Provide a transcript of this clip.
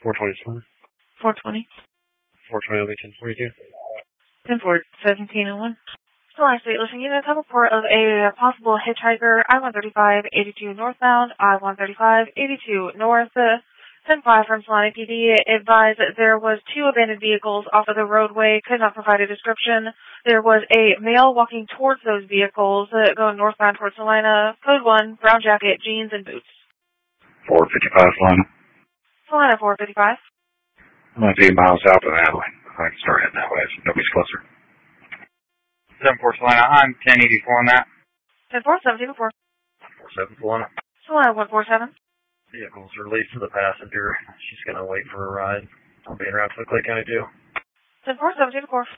420. 420. 420 will be 1042. 10-4, 1701. Solana State Listing Units have a report of a possible hitchhiker, I-135, 82 northbound, I-135, 82 north, 10-5 from Solana PD. Advised that there was 2 abandoned vehicles off of the roadway, could not provide a description. There was a male walking towards those vehicles, going northbound towards Salina. Code 1, brown jacket, jeans, and boots. 455 Solana. Salina 455. I'm going to be miles south of that way. I can start heading that way. So nobody's closer. 7-4 Solana, I'm 1084 on that. 10-4, 1704. 47 Solana. Solana 147. Vehicles released to the passenger. She's going to wait for a ride. I'll be around to the Clay County Jail. 10-4, 1704.